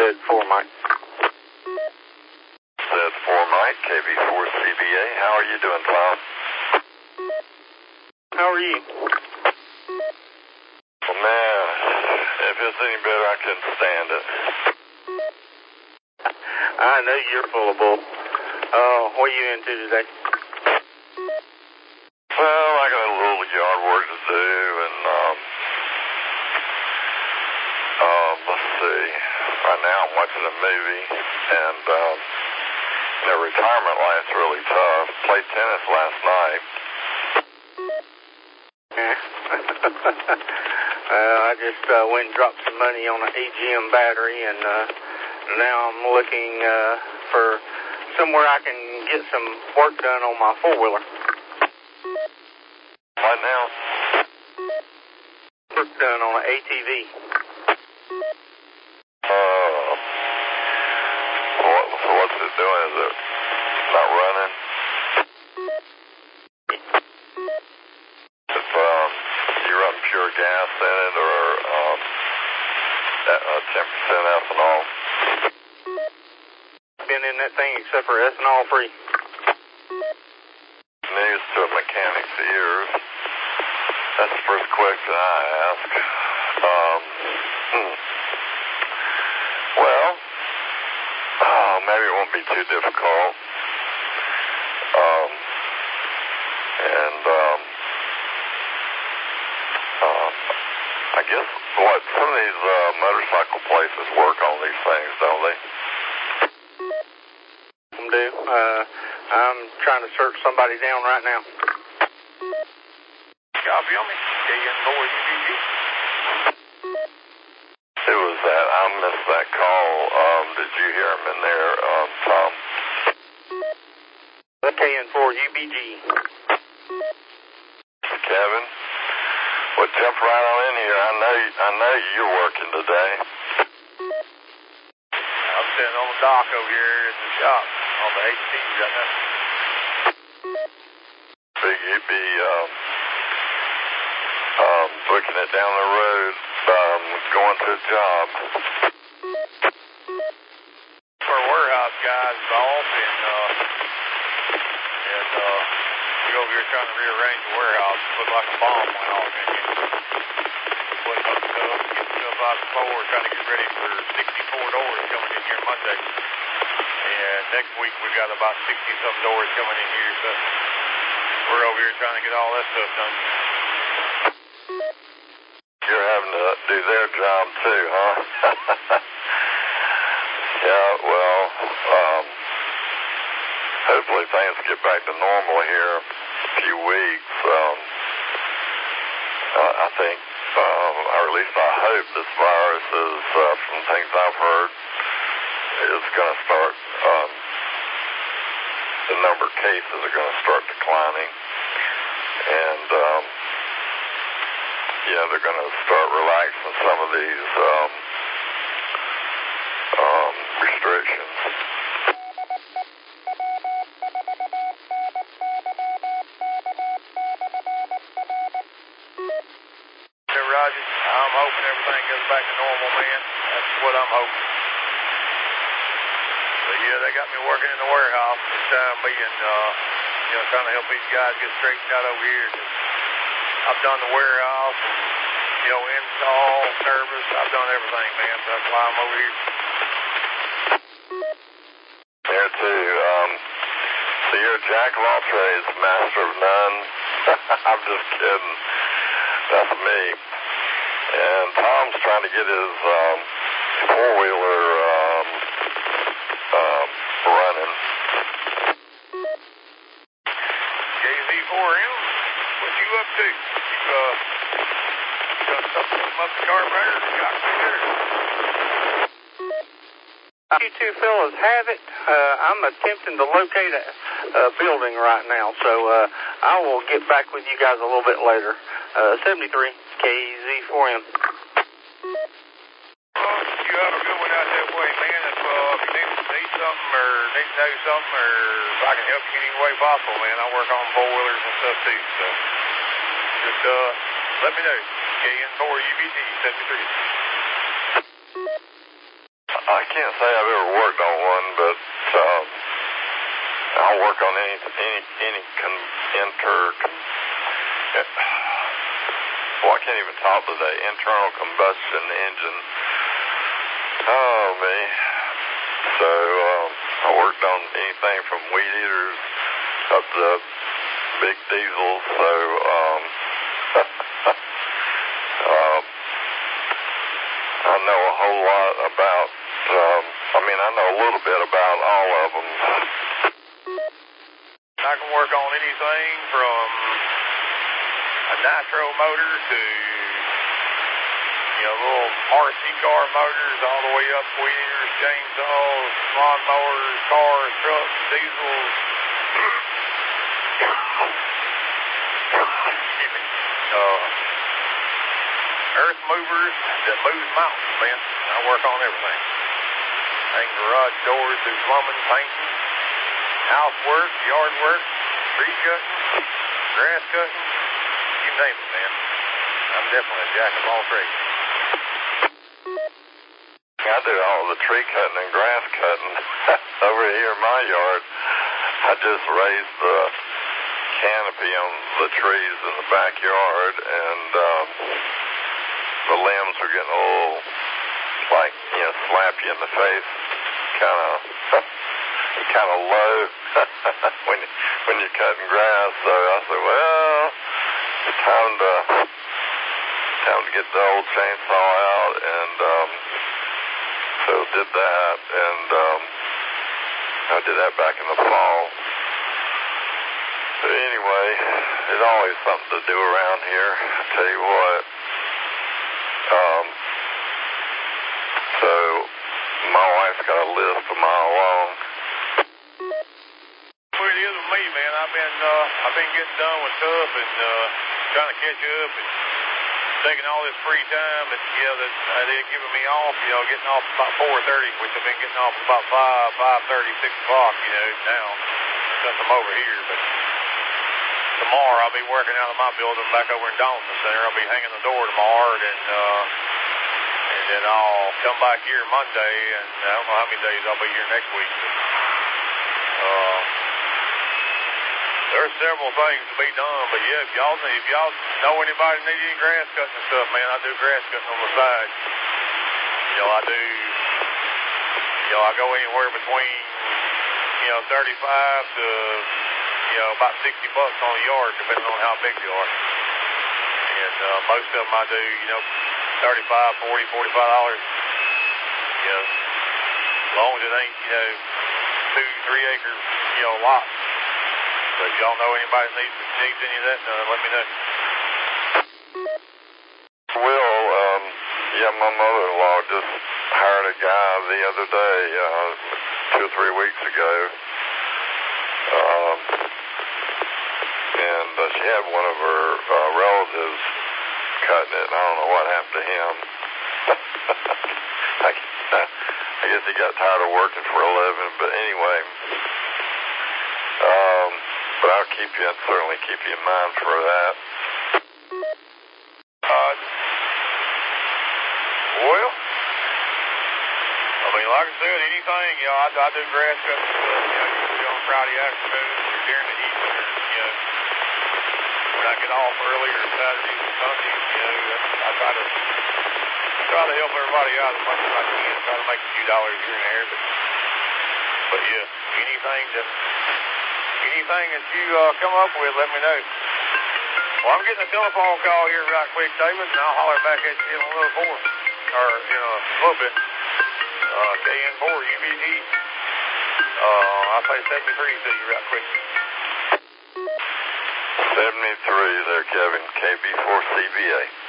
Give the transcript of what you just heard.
Z4 Mike. Z4 Mike, KB4CBA. How are you doing, Tom? How are you? Well, man, if it's any better, I couldn't stand it. I know you're full of bull. What are you into today? Well, I got a little yard work to do, and, let's see. Right now I'm watching a movie, and, retirement life's really tough. Played tennis last night. I just went and dropped some money on an AGM battery, and now I'm looking for somewhere I can get some work done on my four-wheeler. Right now? Work done on an ATV. So what's it doing? Is it not running? If you run pure gas in it, or 10% ethanol? Been in that thing except for ethanol free. News to a mechanic's ears. That's the first question I ask. Well, maybe it won't be too difficult. I guess some of these motorcycle places work on these things, don't they? Some do. I'm trying to search somebody down right now. Copy on me. KN4UBG. Who was that? I missed that call. Did you hear him in there, Tom? KN4UBG. Kevin? Well, jump right on in here. I know you're working today. I'm sitting on the dock over here in the shop on the 18 right now. Big you'd be booking it down the road, going to a job. For a warehouse guys off, and we over here trying to rearrange the warehouse. It looked like a bomb went off in here. Put up stuff, get stuff out the floor, trying to get ready for 64 doors coming in here Monday. And next week we got about 60-some doors coming in here, so we're over here trying to get all that stuff done. You're having to do their job too, huh? Yeah, well, hopefully things get back to normal here in a few weeks. I think, or at least I hope, this virus is, from things I've heard, is going to start, the number of cases are going to start declining. And, they're going to start relaxing some of these restrictions. Hey, Roger, I'm hoping everything goes back to normal, man. That's what I'm hoping. But yeah, they got me working in the warehouse this time being, trying to help these guys get straightened out over here. I've done the warehouse and, install, service. I've done everything, man. So that's why I'm over here. There too. So you're a jack of all trades, master of none. I'm just kidding. That's me. And Tom's trying to get his four-wheeler running. KZ4M, what you up to? You done something up the carburetor? Got clear? You two fellas have it. I'm attempting to locate a building right now, so I will get back with you guys a little bit later. 73 KZ4M. You have a good one out that way, man. If you need something or need to know something, or if I can help you any way possible, man, I work on four-wheelers and stuff too. So just let me know. KN4UBT 73. I can't say I've ever worked on one, but I'll work on any I can't even talk today. Internal combustion engine. Oh, me. So, I worked on anything from weed eaters up to big diesels. So, I know a whole lot about, I know a little bit about all of them. I can work on anything from a nitro motor to, little RC car motors all the way up, weed eaters, chainsaws, lawn mowers, cars, trucks, diesels. Earth movers that move mountains, man. I work on everything. Hang garage doors, do plumbing, painting, housework, yard work, tree cutting, grass cutting. You name it, man. I'm definitely a jack of all trades. I do all the tree cutting and grass cutting over here in my yard. I just raised the canopy on the trees in the backyard, and the limbs are getting a little, slap you in the face, kind of low when you're cutting grass. So I said, well, it's time to get the old chainsaw out, and so did that, and I did that back in the fall. But anyway, there's always something to do around here, I tell you what. So my wife's got a list a mile long. Well, it is with me, man. I've been getting done with stuff and trying to catch up and taking all this free time that they're giving me off, getting off about 4:30, which I've been getting off about 5:30, 6 o'clock, now since I'm over here. But tomorrow I'll be working out of my building back over in Donaldson Center. I'll be hanging the door tomorrow, and then I'll come back here Monday, and I don't know how many days I'll be here next week. But, there's several things to be done, but yeah, if y'all know anybody need any grass cutting and stuff, man, I do grass cutting on the side. I go anywhere between 35 to about $60 on a yard, depending on how big they are. And most of them I do, $35, $40, $45. As long as it ain't 2-3 acre lots. But if y'all know anybody needs any of that done, let me know. My mother-in-law just hired a guy the other day, 2 or 3 weeks ago. And she had one of her relatives cutting it, and I don't know what happened to him. I guess he got tired of working for a living, but anyway. But I'll certainly keep you in mind for that. Like I said, anything, I do grass cutting stuff, usually on Friday afternoons during the heat, when I get off earlier Saturdays and Sundays, I try to help everybody out as much as I can, try to make a few dollars here and there, but yeah, anything that you come up with, let me know. Well, I'm getting a telephone call here right quick, David, and I'll holler back at you in a little bit. KN4, UBG. I'll say 73 to you right quick. 73 there, Kevin. KB4CBA.